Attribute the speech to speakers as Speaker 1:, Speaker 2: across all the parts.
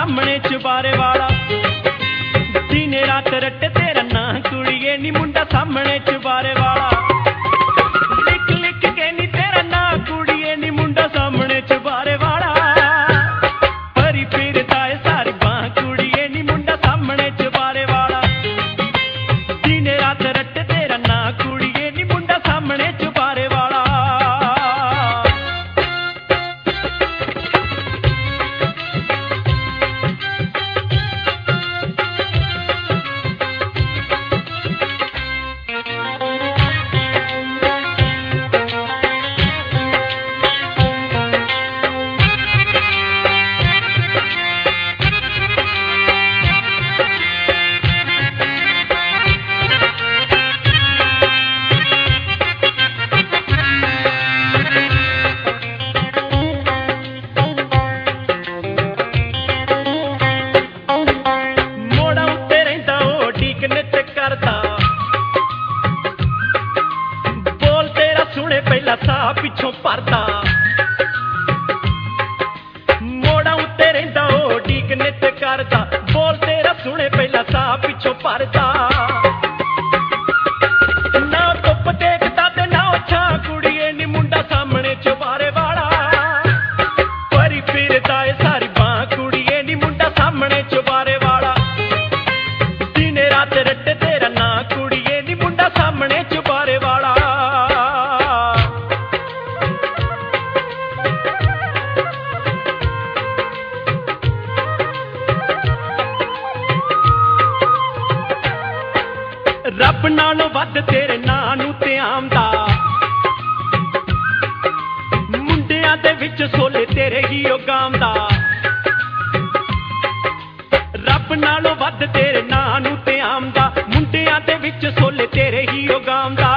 Speaker 1: सामने चुबारे वाला। दिन रात रट तेरा ना कुड़िए नी मुंडा सामने चुबारे वाला। लिख लिख के नी तेरा ना कुड़िए नी मुंडा सामने चुबारे वाला। परी फिरदा है सारी बां कुड़िए नी मुंडा सामने चुबारे वाला। दिन रात रट तेरा ना कुड़िए नी मुंडा सामने चुबारे वाला। बोल तेरा सुने पहला सा पिछों परदा। मोड़ा उत्ते रहिंदा ओ डीक नित करदा। बोल तेरा सुने पहला सा पिछों परदा। ना धुप देखदा ते ना छां कुड़िए नी मुंडा सामने चुबारे वाला। परी फिरदा है सारी बां कुड़िए नी मुंडा सामने चुबारे वाला। दिन रात रट तेरा ना कुड़िए नी मुंडा सामने चुबारे वाला। रब नालों वध तेरे नां नूं ते आंदा। मुंडियां दे विच सोले तेरे ही ओ गांदा। रब नालों वध तेरे नां नूं ते आंदा। मुंडियां दे विच सोले तेरे ही ओ गांदा।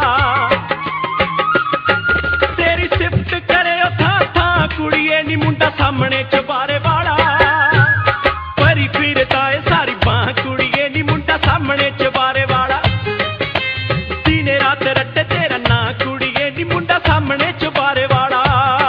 Speaker 1: तेरी सिफत करे ओ थां थां कुड़िए नी मुंडा सामने चुबारे वाला। परी फिरदा है सारी बां कुड़िए नी मुंडा सामने चुबारे वाला। दिन रात रट तेरा ना कुड़िए नी मुंडा सामने चुबारे वाला।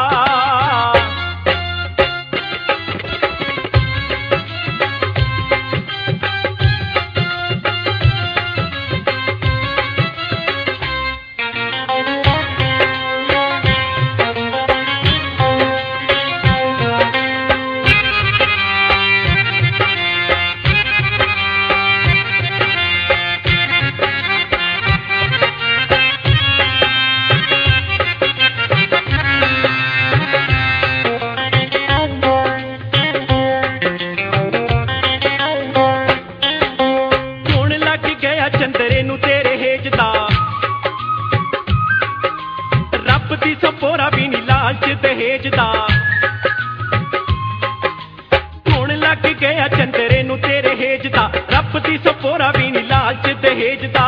Speaker 1: चंदरे नू तेरे हेजदा। रब दी सपोरा भी नी लालच दहेजदा। होण लग गया चंदरे नू तेरे हेजदा। रब दी सपोरा भी नी लालच दहेजदा।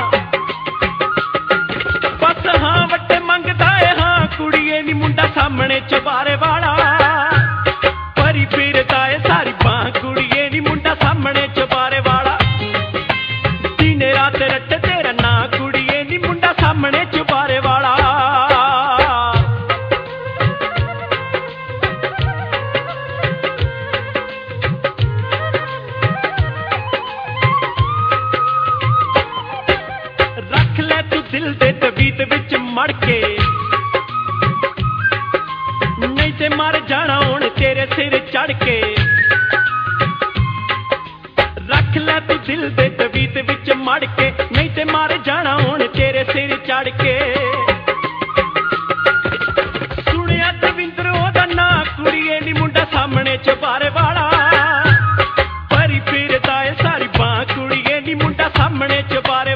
Speaker 1: बस हाँ वट्टे मंगदा है हाँ कुड़िए नी मुंडा सामने चुबारे वाला। परी फिरदा है सारी बां कुड़िए नी मुंडा सामने चुबारे वाला। दिन रात रट तेरा ना कुड़िए नी मुंडा सामने चुबारे वाला। रख ले तू दिल दे तवीत विच मड़ के। नहीं ते मर जाना हुण तेरे सिर चढ़ के। रख ले तू दिल दे तवीत विच मड़ के। नहीं ते मार जाना हुण तेरे सिर चढ़ के। सुनिया दविंद्र ओदा ना कुड़िए नी मुंडा सामने चुबारे वाला। परी फिरदा है सारी बां कुड़िए नी मुंडा सामने चुबारे